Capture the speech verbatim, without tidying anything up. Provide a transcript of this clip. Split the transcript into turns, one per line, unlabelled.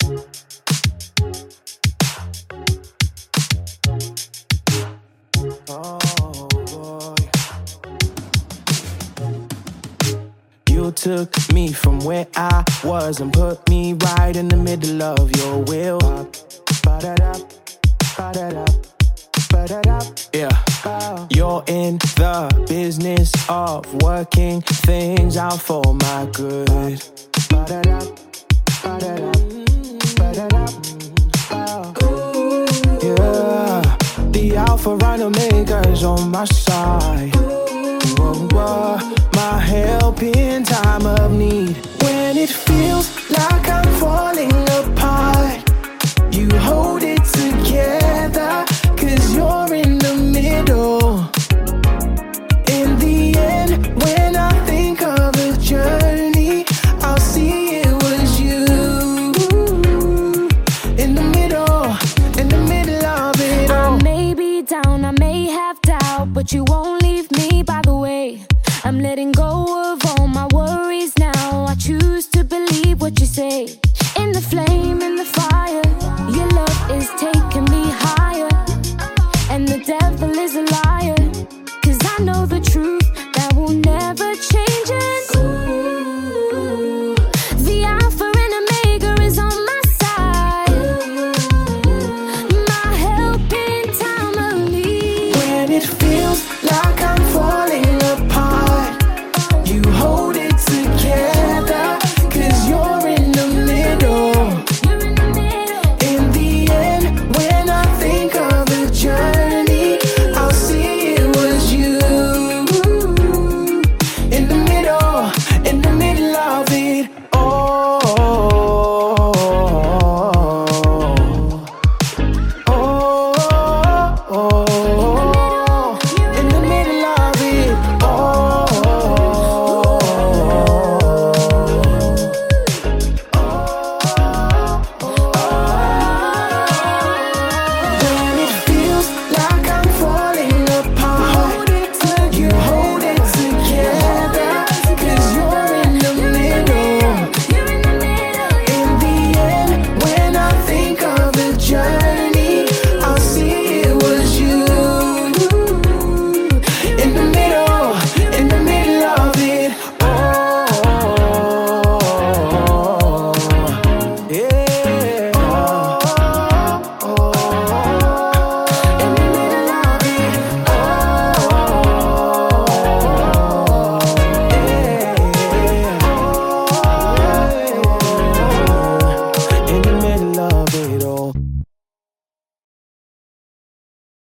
Oh boy. You took me from where I was and put me right in the middle of your wheel. Ba-da-da, ba-da-da, ba-da-da. Yeah. You're in the business of working things out for my good. Ba-da-da, ba-da-da, ba-da-da. Yeah, the Alpha and Omega's on my side. Whoa, whoa, my help in time of need. When it feels like I'm falling apart, you hold it together, 'cause you're in the middle. In the end, when I think of a journey, I'll see it was you. In the middle, in the middle of it all.
I may be down, I may have doubt, but you won't leave me by the way. I'm letting go of all my worries now. I choose to believe what you say. In the flame, in the fire, your love is taking me